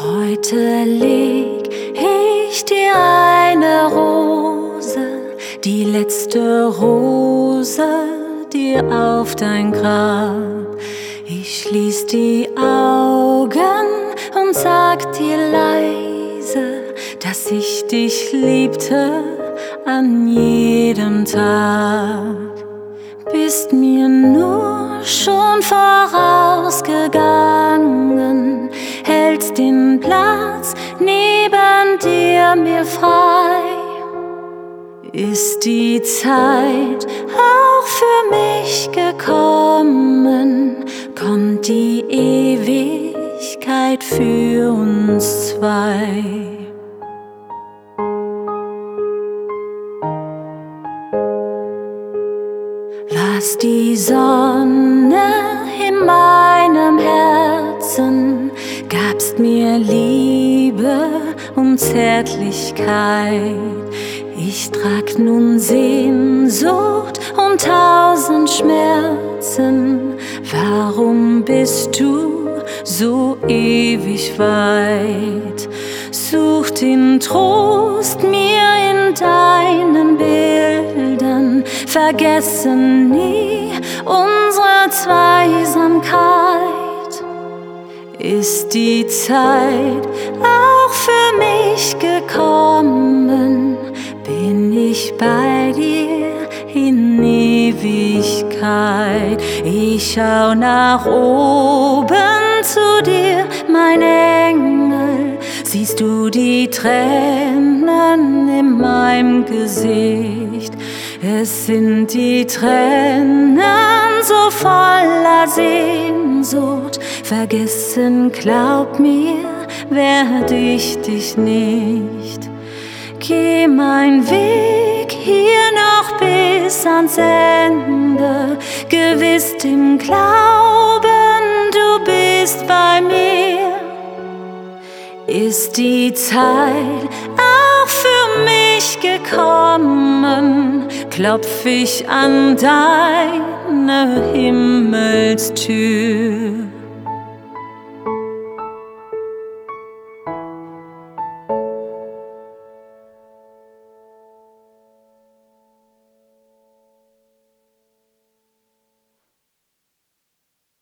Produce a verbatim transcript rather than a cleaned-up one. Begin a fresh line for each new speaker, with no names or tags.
Heute leg ich dir eine Rose, die letzte Rose, dir auf dein Grab. Ich schließ die Augen und sag dir leise, dass ich dich liebte an jedem Tag. Bist mir nur schon vorausgegangen, hältst den Platz neben dir mir frei. Ist die Zeit auch für mich gekommen, kommt die Ewigkeit für uns zwei. Lass die Sonne in meinem Herzen, gabst mir Liebe und Zärtlichkeit. Ich trag nun Sehnsucht und tausend Schmerzen. Warum bist du so ewig weit? Such den Trost mir in deinen Bildern, vergessen nie unsere Zweisamkeit. Ist die Zeit auch für mich gekommen, bin ich bei dir in Ewigkeit. Ich schau nach oben zu dir, mein Engel, siehst du die Tränen in meinem Gesicht? Es sind die Tränen so voller Sehnsucht, vergessen, glaub mir, werd ich dich nicht. Geh mein Weg hier noch bis ans Ende, gewiss im Glauben, du bist bei mir. Ist die Zeit auch für mich gekommen, klopf ich an deine Himmelstür.